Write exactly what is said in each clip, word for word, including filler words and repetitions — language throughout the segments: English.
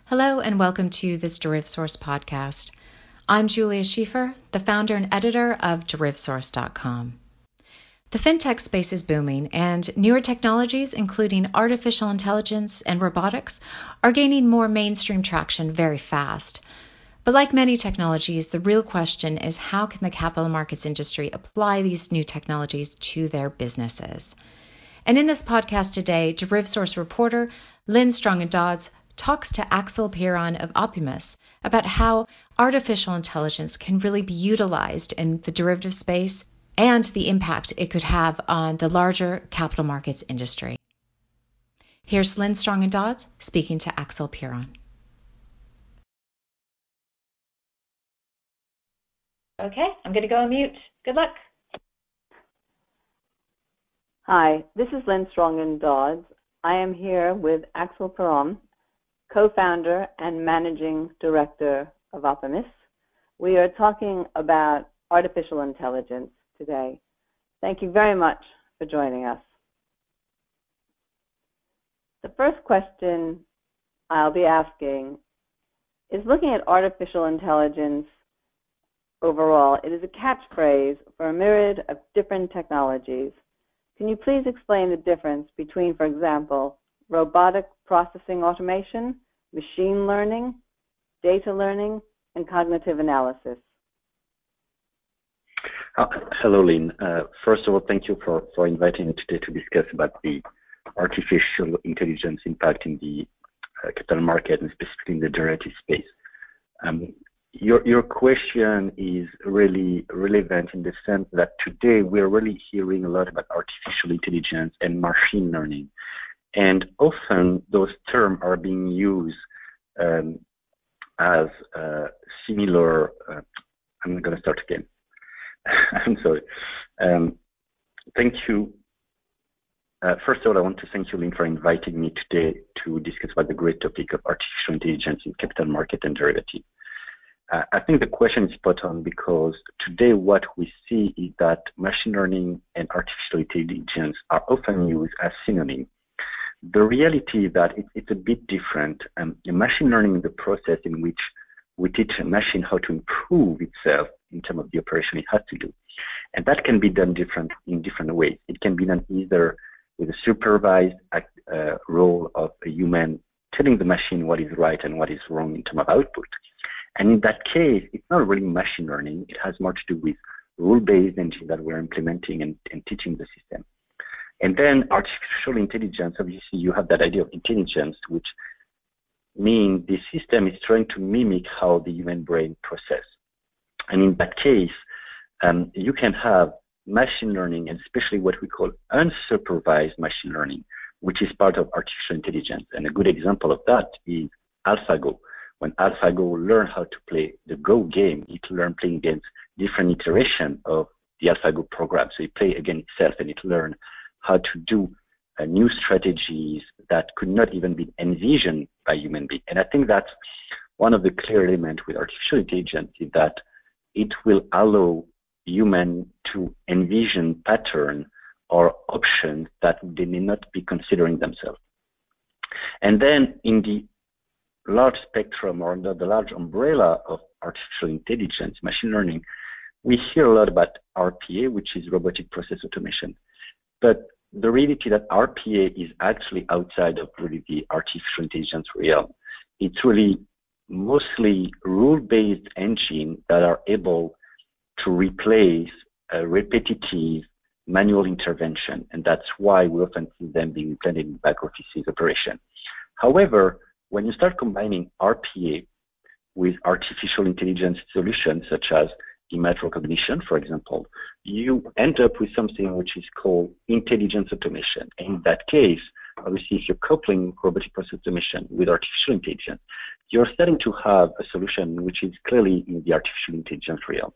Hello and welcome to this DerivSource podcast. I'm Julia Schiefer, the founder and editor of Deriv Source dot com. The fintech space is booming, and newer technologies, including artificial intelligence and robotics, are gaining more mainstream traction very fast. But like many technologies, the real question is how can the capital markets industry apply these new technologies to their businesses? And in this podcast today, DerivSource reporter Lynn Strongen-Dodds talks to Axel Piron of Oppimus about how artificial intelligence can really be utilized in the derivative space and the impact it could have on the larger capital markets industry. Here's Lynn Strongen-Dodds speaking to Axel Piron. Okay, I'm going to go on mute. Good luck. Hi, this is Lynn Strongen-Dodds. I am here with Axel Piron, co-founder and managing director of Oppimus. We are talking about artificial intelligence today. Thank you very much for joining us. The first question I'll be asking is looking at artificial intelligence overall. It is a catchphrase for a myriad of different technologies. Can you please explain the difference between, for example, robotic processing automation, machine learning, data learning, and cognitive analysis? Uh, hello, Lynn. Uh, first of all, thank you for, for inviting me today to discuss about the artificial intelligence impact in the uh, capital market, and specifically in the derivative space. Um, your, your question is really relevant in the sense that today we're really hearing a lot about artificial intelligence and machine learning. And often those terms are being used um, as uh, similar. Uh, I'm going to start again. I'm sorry. Um, thank you. Uh, first of all, I want to thank you, Lynn, for inviting me today to discuss about the great topic of artificial intelligence in capital market and derivative. Uh, I think the question is spot on because today what we see is that machine learning and artificial intelligence are often used as synonyms. The reality is that it, it's a bit different. Um, machine learning is the process in which we teach a machine how to improve itself in terms of the operation it has to do. And that can be done different in different ways. It can be done either with a supervised act, uh, role of a human telling the machine what is right and what is wrong in terms of output. And in that case, it's not really machine learning. It has more to do with rule-based engine that we're implementing and, and teaching the system. And then artificial intelligence, obviously you have that idea of intelligence, which means the system is trying to mimic how the human brain processes. And in that case, um, you can have machine learning, and especially what we call unsupervised machine learning, which is part of artificial intelligence. And a good example of that is AlphaGo. When AlphaGo learned how to play the Go game, it learned playing against different iterations of the AlphaGo program. So it played against itself, and it learned how to do uh, new strategies that could not even be envisioned by human beings. And I think that's one of the clear elements with artificial intelligence is that it will allow humans to envision patterns or options that they may not be considering themselves. And then in the large spectrum or under the large umbrella of artificial intelligence, machine learning, we hear a lot about R P A, which is robotic process automation. But the reality that R P A is actually outside of really the artificial intelligence realm. It's really mostly rule-based engines that are able to replace a repetitive manual intervention, and that's why we often see them being implemented in back offices operation. However, when you start combining R P A with artificial intelligence solutions such as image recognition, for example, you end up with something which is called intelligence automation. And in that case, obviously, if you're coupling robotic process automation with artificial intelligence, you're starting to have a solution which is clearly in the artificial intelligence realm.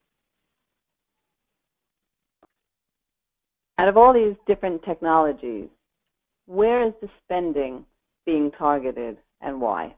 Out of all these different technologies, where is the spending being targeted and why?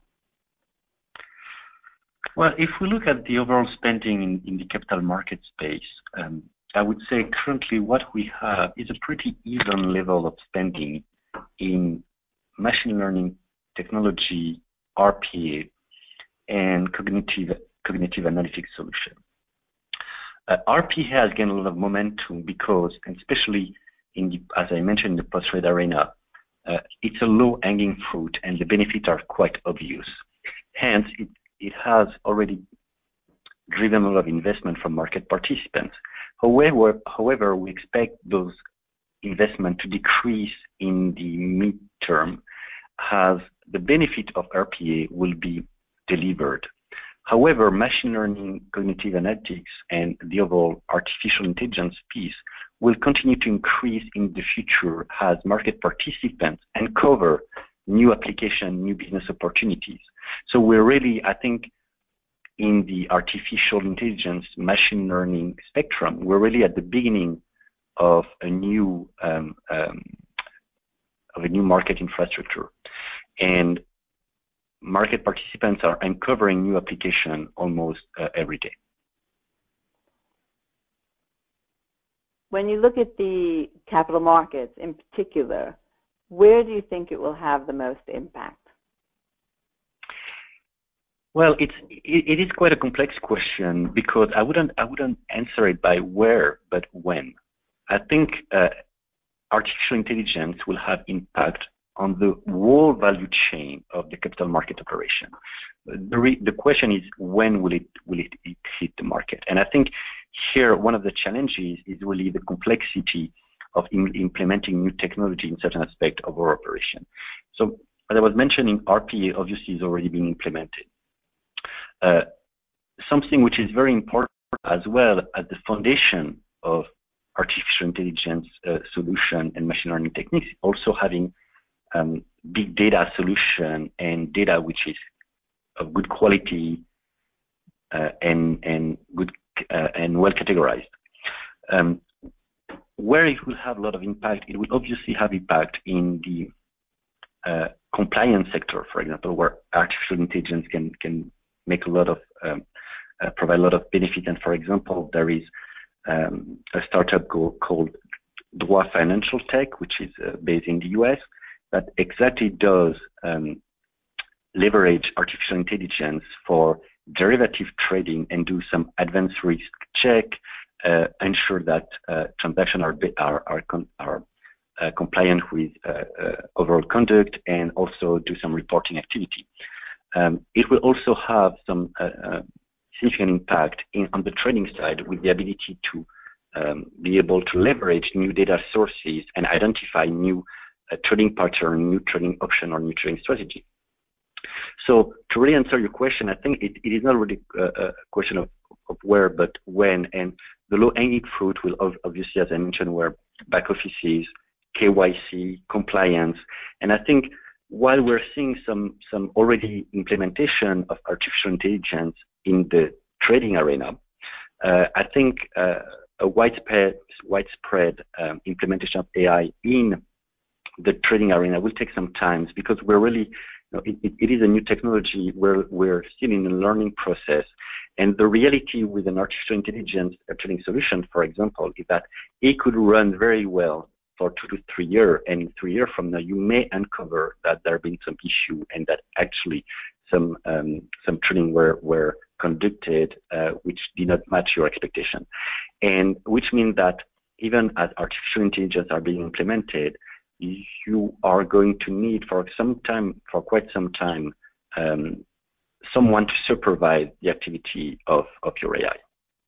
Well, if we look at the overall spending in, in the capital market space, um, I would say currently what we have is a pretty even level of spending in machine learning technology R P A, and cognitive cognitive analytics solution. Uh, R P A has gained a lot of momentum because, and especially in the, as I mentioned, in the post-trade arena, uh, it's a low-hanging fruit and the benefits are quite obvious. Hence, it, it has already driven a lot of investment from market participants. However, however, we expect those investment to decrease in the midterm as the benefit of R P A will be delivered. However, machine learning, cognitive analytics, and the overall artificial intelligence piece will continue to increase in the future as market participants uncover new application, new business opportunities. So we're really, I think, in the artificial intelligence, machine learning spectrum, we're really at the beginning of a new um, um, of a new market infrastructure, and market participants are uncovering new application almost uh, every day. When you look at the capital markets in particular, where do you think it will have the most impact? Well, it's it, it is quite a complex question because I wouldn't I wouldn't answer it by where, but when. I think uh, artificial intelligence will have impact on the whole value chain of the capital market operation. The, re, the question is when will it will it, it hit the market? And I think here one of the challenges is really the complexity of in, implementing new technology in certain aspect of our operation. So as I was mentioning, R P A obviously is already being implemented. Uh, something which is very important as well as the foundation of artificial intelligence uh, solution and machine learning techniques, also having um, big data solution and data which is of good quality uh, and and good uh, and well categorized. Um, where it will have a lot of impact, it will obviously have impact in the uh, compliance sector, for example, where artificial intelligence can can make a lot of um, uh, provide a lot of benefit. And for example, there is um, a startup go, called Droit Financial Tech, which is uh, based in the U S, that exactly does um, leverage artificial intelligence for derivative trading and do some advanced risk check, uh, ensure that uh, transactions are are are, are uh, compliant with uh, uh, overall conduct, and also do some reporting activity. Um, it will also have some uh, uh, significant impact in, on the trading side with the ability to um, be able to leverage new data sources and identify new uh, trading pattern, new trading option, or new trading strategy. So to really answer your question, I think it, it is not really a, a question of, of where, but when. And the low-hanging fruit will obviously, as I mentioned, were back offices, K Y C, compliance. And I think while we're seeing some, some already implementation of artificial intelligence in the trading arena, uh, I think uh, a widespread, widespread um, implementation of A I in the trading arena will take some time, because we're really, you know, it, it, it is a new technology. We're, we're still in a learning process. And the reality with an artificial intelligence trading solution, for example, is that it could run very well for two to three years, and in three years from now, you may uncover that there have been some issue and that actually some um, some trading were were conducted uh, which did not match your expectation, and which means that even as artificial intelligence are being implemented, you are going to need for some time, for quite some time, um, someone to supervise the activity of of your A I.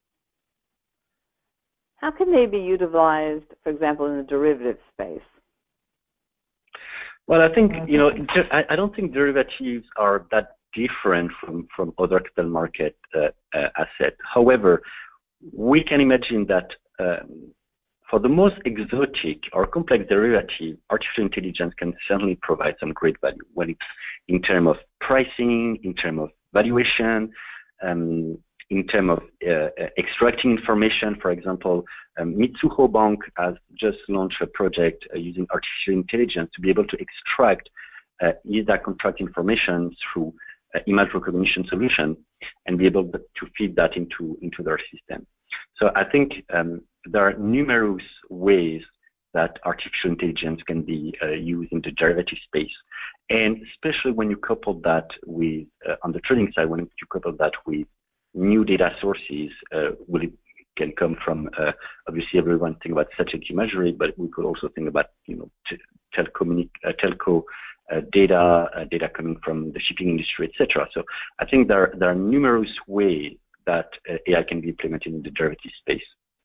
How can they be utilized, for example, in the derivative space? Well, I think, you know, I, I don't think derivatives are that different from, from other capital market uh, uh, assets. However, we can imagine that um, for the most exotic or complex derivative, artificial intelligence can certainly provide some great value when it's in terms of pricing, in terms of valuation, um, in terms of uh, extracting information. For example, um, Mitsuho Bank has just launched a project uh, using artificial intelligence to be able to extract uh, I S D A contract information through uh, image recognition solution and be able to feed that into, into their system. So I think um, there are numerous ways that artificial intelligence can be uh, used in the derivative space. And especially when you couple that with, uh, on the trading side, when you couple that with new data sources, uh, will it can come from, uh, obviously everyone think about strategic imagery, but we could also think about, you know, t- telecommunic- uh, telco uh, data, uh, data coming from the shipping industry, et cetera. So I think there, there are numerous ways that uh, A I can be implemented in the derivative space.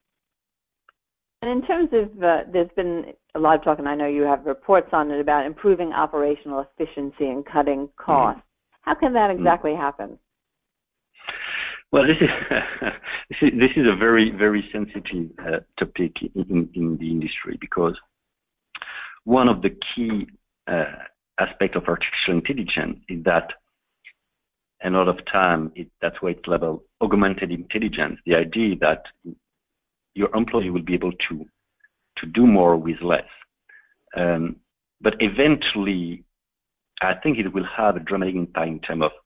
And in terms of, uh, there's been a lot of talk, and I know you have reports on it, about improving operational efficiency and cutting costs. Mm. How can that exactly mm. happen? Well, this is, this is this is a very, very sensitive uh, topic in, in the industry, because one of the key uh, aspects of artificial intelligence is that a lot of time, it, that's why it's labeled augmented intelligence, the idea that your employee will be able to, to do more with less. Um, but eventually, I think it will have a dramatic impact in terms of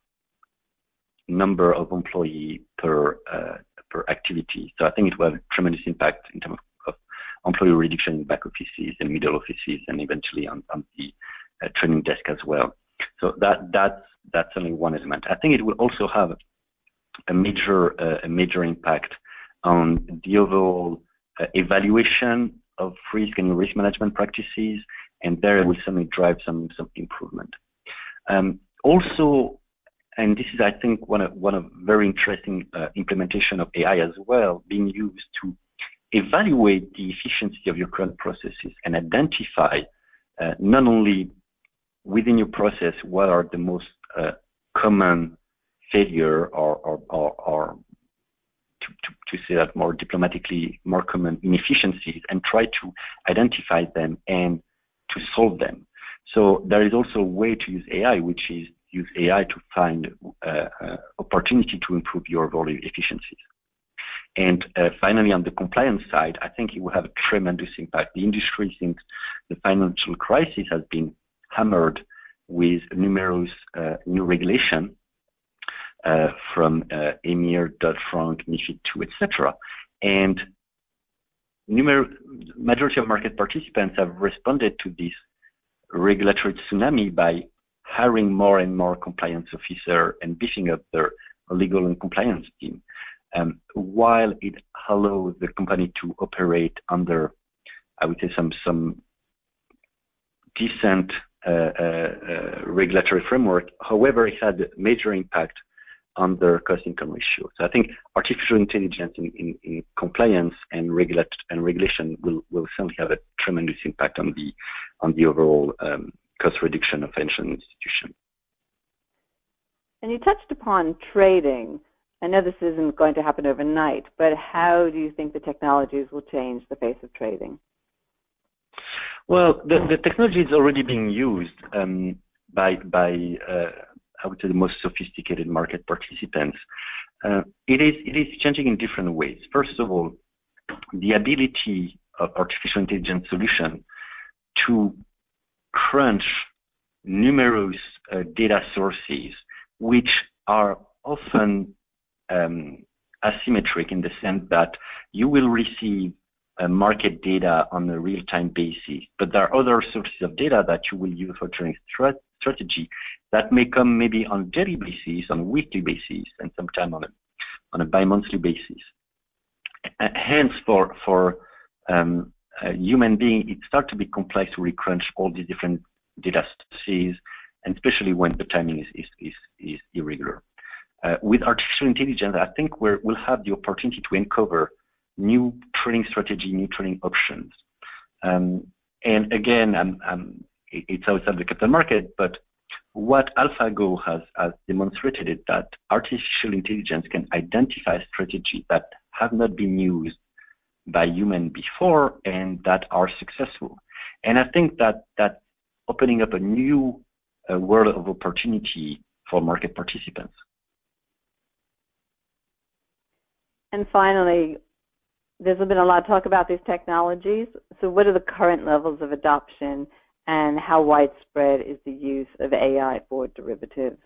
number of employees per uh, per activity. So I think it will have a tremendous impact in terms of, of employee reduction in back offices and middle offices, and eventually on, on the uh, training desk as well. So that that's that's only one element. I think it will also have a major uh, a major impact on the overall uh, evaluation of risk and risk management practices, and there it will certainly drive some some improvement. Um, also, and this is, I think, one of one of very interesting uh, implementation of A I as well, being used to evaluate the efficiency of your current processes and identify uh, not only within your process what are the most uh, common failure or or, or, or to, to, to say that more diplomatically, more common inefficiencies, and try to identify them and to solve them. So there is also a way to use A I, which is use A I to find uh, uh, opportunity to improve your overall efficiencies. And uh, finally, on the compliance side, I think it will have a tremendous impact. The industry, since the financial crisis, has been hammered with numerous uh, new regulation uh, from uh, EMIR, Dodd-Frank, MiFID two, et cetera. And numer- majority of market participants have responded to this regulatory tsunami by hiring more and more compliance officers and beefing up their legal and compliance team. Um, while it allows the company to operate under, I would say, some some decent uh, uh, uh, regulatory framework, however, it had a major impact on their cost-income ratio. So I think artificial intelligence in, in, in compliance and regulate and regulation will, will certainly have a tremendous impact on the on the overall um, cost reduction of financial institutions. And you touched upon trading. I know this isn't going to happen overnight, but how do you think the technologies will change the face of trading? Well, the, the technology is already being used um, by, by uh, I would say, the most sophisticated market participants. Uh, it is it is changing in different ways. First of all, the ability of artificial intelligence solution to crunch numerous uh, data sources, which are often um, asymmetric in the sense that you will receive uh, market data on a real-time basis, but there are other sources of data that you will use for trading strat- strategy that may come maybe on a daily basis, on a weekly basis, and sometimes on a on a bi-monthly basis. Uh, hence, for for um, a human being, it starts to be complex to recrunch all these different data sources, and especially when the timing is is is, is irregular. Uh, with artificial intelligence, I think we're, we'll have the opportunity to uncover new trading strategy, new trading options. Um, and again, I'm, I'm, it's outside the capital market, but what AlphaGo has, has demonstrated is that artificial intelligence can identify strategies that have not been used by humans before and that are successful. And I think that that opening up a new uh, world of opportunity for market participants. And finally, there's been a lot of talk about these technologies. So what are the current levels of adoption, and how widespread is the use of A I for derivatives?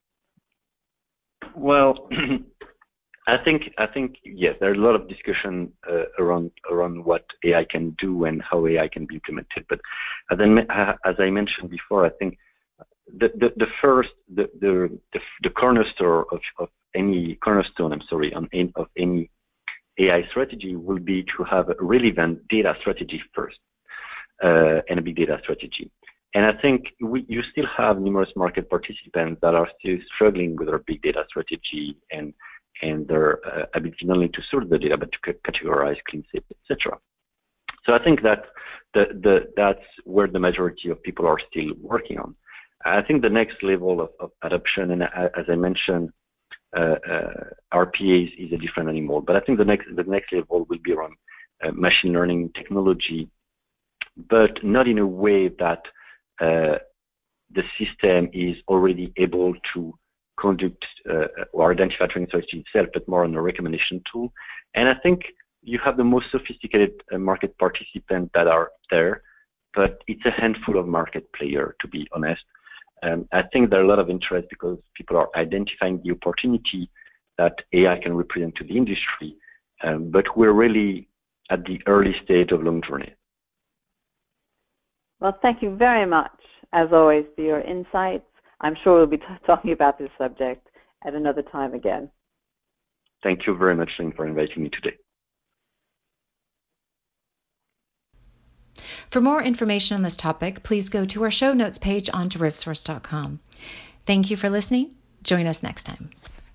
Well, I think I think yes, there's a lot of discussion uh, around around what A I can do and how A I can be implemented. But as I, as I mentioned before, I think the, the, the first, the, the, the, the cornerstone of, of any cornerstone, I'm sorry, on any, of any A I strategy will be to have a relevant data strategy first, uh, and a big data strategy. And I think we, you still have numerous market participants that are still struggling with their big data strategy and and their uh, ability not only to sort the data but to c- categorize, cleanse it, et cetera. So I think that the, the, that's where the majority of people are still working on. I think the next level of, of adoption, and as I mentioned, uh, uh, R P As is a different animal. But I think the next the next level will be around uh, machine learning technology, but not in a way that uh, the system is already able to conduct uh, or identify training strategy itself, but more on a recommendation tool. And I think you have the most sophisticated uh, market participants that are there, but it's a handful of market players, to be honest. Um, I think there are a lot of interest because people are identifying the opportunity that A I can represent to the industry, um, but we're really at the early stage of long journey. Well, thank you very much, as always, for your insights. I'm sure we'll be t- talking about this subject at another time again. Thank you very much, Lynn, for inviting me today. For more information on this topic, please go to our show notes page on DerivSource dot com. Thank you for listening. Join us next time.